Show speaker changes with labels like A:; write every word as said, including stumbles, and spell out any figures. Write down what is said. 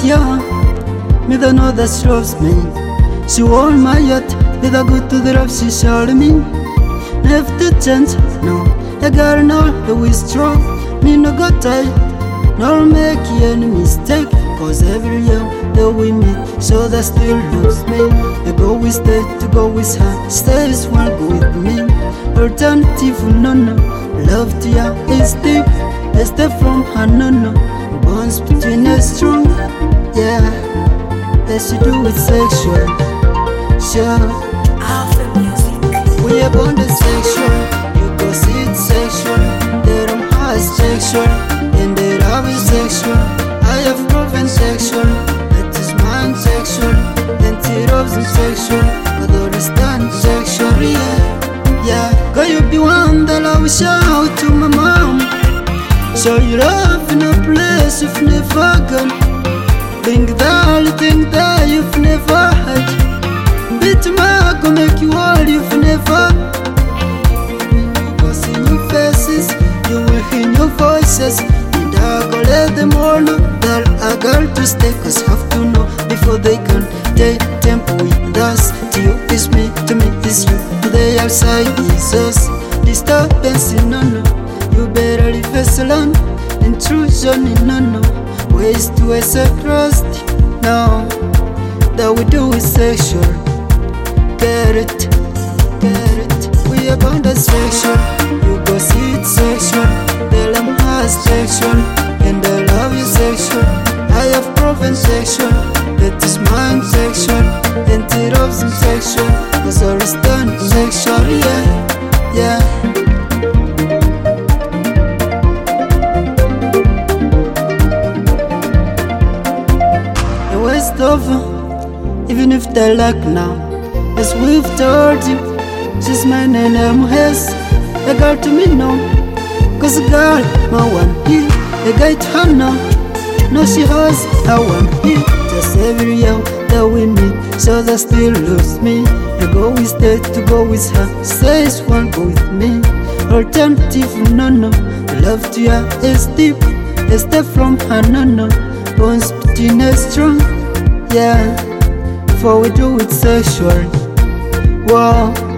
A: yeah, me the know that she loves me. She won my heart, me the good to the love she showed me. Never to change, no, I gotta know the we strong. Me no got tired, nor make any mistake. Cause every year that we meet, so that still loves me. I go with stay to go with her, stays one go with me. Alternative, no, no, love to ya is deep. A step from her, no, no, bonds between us strong. Yeah, let's do it sexual, sure. We are bonded sexual, you go see it sexual. They don't have sexual, and they love is sexual. I have proven sexual, that is mine sexual. And it loves sexual, but understand sexual, yeah. Yeah, girl you be one that I will shout to my mom. So you love in a place you've never gone. Think that you think that you've never had. Bit my go make you all you've never. You go see your faces, you will hear your voices. And I go let them all know that I got to stay. Cause have to know before they can take tempo with us. To you is me, to me is you. To the outside is us. Disturbance in no no. You better leave us alone. Intrusion in no no. Ways to accept trust. No, that we do is sexual. Get it, get it. We are bound as sexual. You go see it sexual. Tell them how sexual. And I love you sexual. I have proven sexual. That is mine sexual. And it loves them sexual. Cause I understand sexual, yeah, yeah. It's over, even if they like now. As we've told you, she's mine and I'm hers. A girl to me now, cause a girl, my one here. A guy to her now, no she has a one here. Just every year that we meet, so that still loves me. I go with stay to go with her, says one go with me. Alternative, no no, love to ya is deep. A step from her, no no, bones between us strong. Yeah, before we do it sexual. Wow.